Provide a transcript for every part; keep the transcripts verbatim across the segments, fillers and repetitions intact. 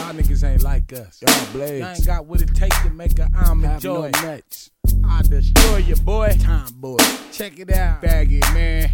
Y'all niggas ain't like us. Y'all blades. Y'all ain't got what it takes to make an almond Have joy. no nuts. I destroy you, boy. Time boy. Check it out. Faggot, man.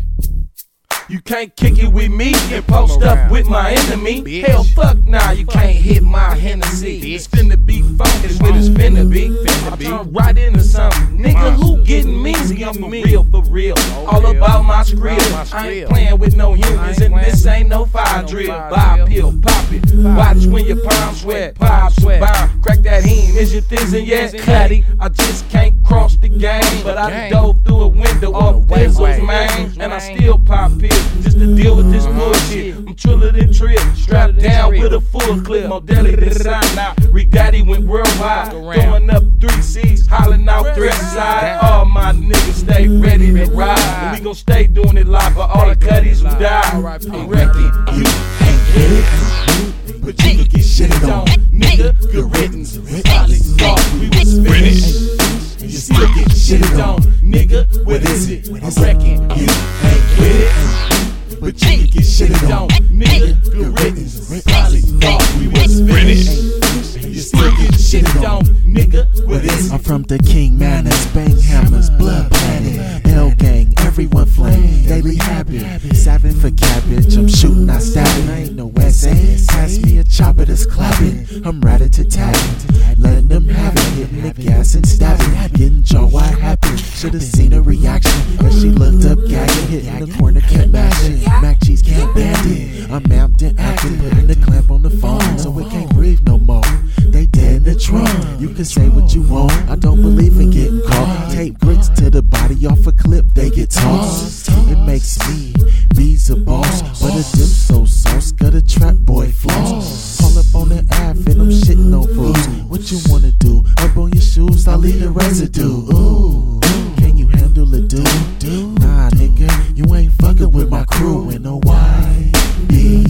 You can't kick it with me and post up with my enemy. Bitch. Hell, fuck nah, you can't hit my Hennessy. Bitch. It's finna be funky, it's what it's finna be. Finna I be. turn right into something. Nigga, who getting me? See, I'm for real, for real. All real. about my skrill. About my I ain't skrill. playing with no humans, ain't and this playing. ain't no fire No drill. fire Buy a drill. pill, pop it. Watch when your palms sweat. Pop sweat. Crack that heme. Is your thizzin' yet? Cutty. I just can't cross the game, but I Gang. dove through a window On of the way, fizzles, way. man. And I Man. still pop pills just to deal with this bullshit. I'm triller than trip, strapped down with a full clip. More deadly than sign now. Rick Daddy went worldwide, throwing up three C's, hollering out threat side. All my niggas stay ready to ride, and we gon' stay doing it live for all the cutties who died. I'm wrecking you ain't with it, but you can get shitted on, nigga. Good riddance. Probably thought we was finished. You still get shitted on, nigga. What is it? I'm wrecking you ain't with it, but you can get shitted on, nigga. Good riddance. Probably thought we was finished. You still get shitted on, nigga. What is it? I'm from the King Manners, Bang Hammers, Blood Planet, L Gang, everyone flame, daily habit, savin' for cabbage, I'm shooting, I stabbing, I ain't no S A, pass me a chopper that's clapping, I'm rat-a-tat-tat, letting them have it, hitting the gas and stabbing, getting jaw wide happen, should've seen her reaction, as she looked up gagging, hitting the corner, kept mashing, mac cheese can't band it, I'm amped and acting, putting the clamp on the phone, so it can't breathe no more. They dead in the trunk. You can say what you want. I don't believe in getting caught. Tape bricks to the body off a clip, they get tossed. It makes me be's a boss, but a dip so sauce got a trap boy floss. Call up on the app and I'm shitting on fools. What you wanna do? Up on your shoes, I'll leave the residue. Ooh, can you handle a dude? Nah, nigga, you ain't fucking with my crew in a Y B.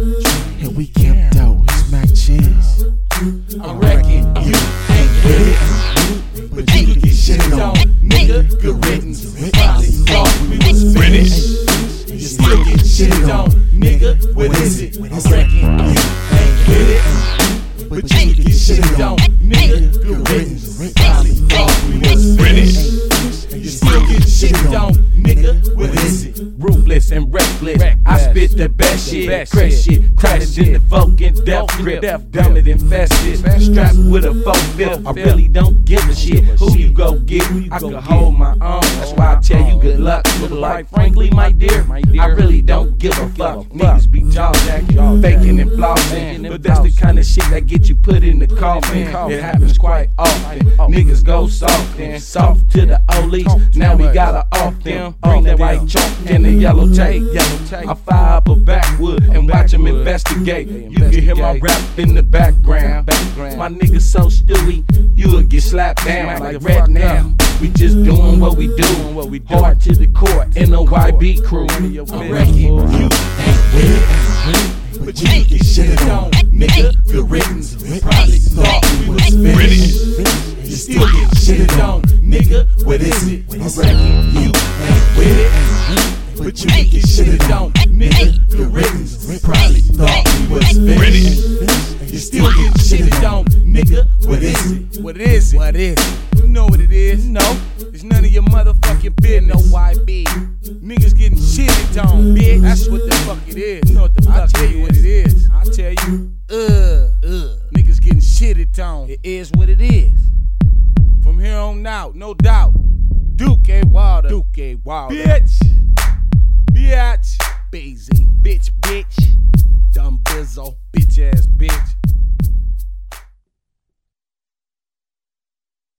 And we camped out with mac cheese. I'm wrecking you ain't with it, but you can get shitted on, nigga. Good riddance. Probably thought we was finished. You still get shitted on, nigga. What is it? I'm wrecking you ain't with it, but you can get shitted on, nigga. Good riddance. Probably thought we was finished. You still get shitted on, nigga. What is it? Ruthless and reckless. I spit the best shit, crash shit, crash in the fucking death grip, dumb it infested, strapped with a four fifth. I really don't give a shit who you go get. I can hold my own. That's why I tell you good luck. But like frankly, my dear, I really don't give a fuck. Niggas be jaw jacking, faking and flossing, but that's the kind of shit that get you put in the coffin. It happens quite often. Niggas go soft and soft to the O's. Now we gotta off them. Bring that white chalk and the yellow tape. I fire up a backwood and watch them investigate. You can hear my rap in the background. My niggas so stewy, you'll get slapped down like red now. We just doing what we do. Hard to the core, N O Y B crew. I'm wrecking you ain't with it, but you can get shitted on, nigga. Good riddance. Probably thought we was finished. You still get shitted on, nigga. What is it? I'm wrecking you ain't with it, but you can get shitted on, nigga. Good riddance. Probably thought we was finished. You still get shitted on, nigga. What is it? What is it? What is it? You know what it is. No. It's none of your motherfucking business. No Y B. Niggas getting shitted on, bitch. That's what the fuck it is. You know what the fuck I tell you what it is. I tell you, uh, uh, niggas getting shitted on. It is what it is. From here on out, no doubt. Duke A. Wilder. Duke A. Wilder. Bitch. Bitch. Busy. Bitch, bitch. Dumb bizzle. Bitch ass bitch.